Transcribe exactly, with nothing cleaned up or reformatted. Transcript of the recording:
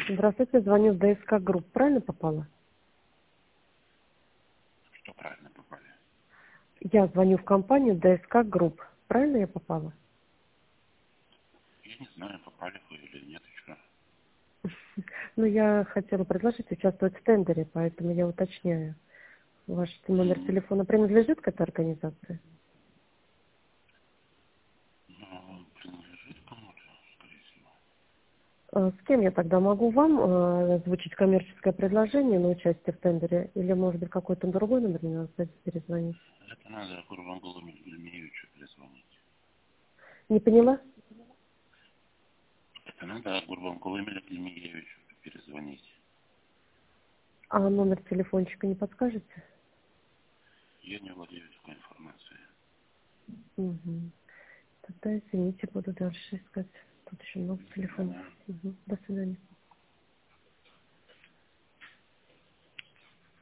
Здравствуйте, звоню с ДСК Групп. Правильно попала? Что правильно попали? Я звоню в компанию ДСК Групп. Правильно я попала? Я не знаю, попали вы или нет еще. Ну, я хотела предложить участвовать в тендере, поэтому я уточняю. Ваш номер М, телефона принадлежит к этой организации? Ну, принадлежит кому-то, скорее всего. Э, С кем я тогда могу вам э, озвучить коммерческое предложение на участие в тендере? Или, может быть, какой-то другой номер мне надо перезвонить? Это надо Курбангулу Ильмеевичу перезвонить. Не поняла? Это надо Курбангулу Ильмеевичу перезвонить. А номер телефончика не подскажете? Я не владею такой информацией. Угу. Тогда, извините, буду дальше искать. Тут еще много До телефонов. свидания. Угу. До свидания.